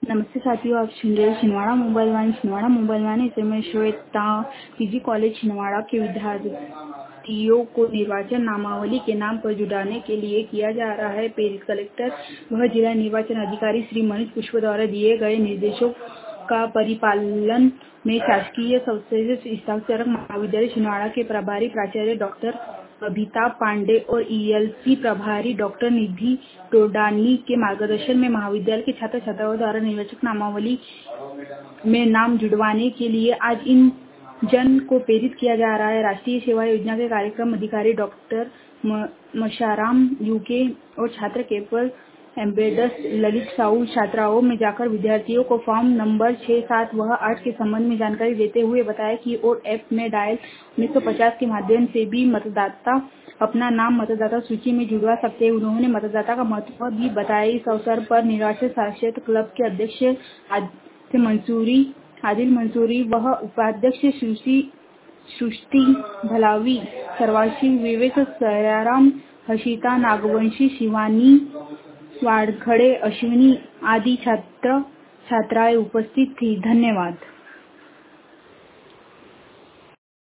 नमस्ते साथियों, आप सुन रहे छिंदवाड़ा मोबाइल वाणी से मैं श्वेता। पीजी कॉलेज छिंदवाड़ा के विद्यार्थियों को निर्वाचन नामावली के नाम पर जुड़ाने के लिए किया जा रहा है प्रेरित। कलेक्टर वह जिला निर्वाचन अधिकारी श्री मनीष पुष्प द्वारा दिए गए निर्देशों का परिपालन में शासकीय सर्वश्रेष्ठ स्नातक महाविद्यालय छिंदवाड़ा के प्रभारी प्राचार्य डॉक्टर बबीता पांडे और ईएलसी प्रभारी डॉक्टर निधि टोडानी के मार्गदर्शन में महाविद्यालय के छात्र छात्राओं द्वारा निर्वाचक नामावली में नाम जुड़वाने के लिए आज इन जन को प्रेरित किया जा रहा है। राष्ट्रीय सेवा योजना के कार्यक्रम अधिकारी डॉक्टर मशाराम यूके और छात्र केपल एम्बेडस ललित साहू छात्राओं में जाकर विद्यार्थियों को फॉर्म नंबर 6, 7 व 8 के संबंध में जानकारी देते हुए बताया कि और ऐप में डायल 1950 के माध्यम से भी मतदाता अपना नाम मतदाता सूची में जुड़वा सकते हैं। उन्होंने मतदाता का महत्व भी बताया। इस अवसर पर निर्वाचन साक्षरता क्लब के अध्यक्ष आदिल मंसूरी वह उपाध्यक्ष सृष्टि भलावी, सर्वाशी विवेक सयाराम, हर्षिता नागवंशी, शिवानी वाड़खड़े, अश्विनी आदि छात्र छात्राएं उपस्थित थी। धन्यवाद।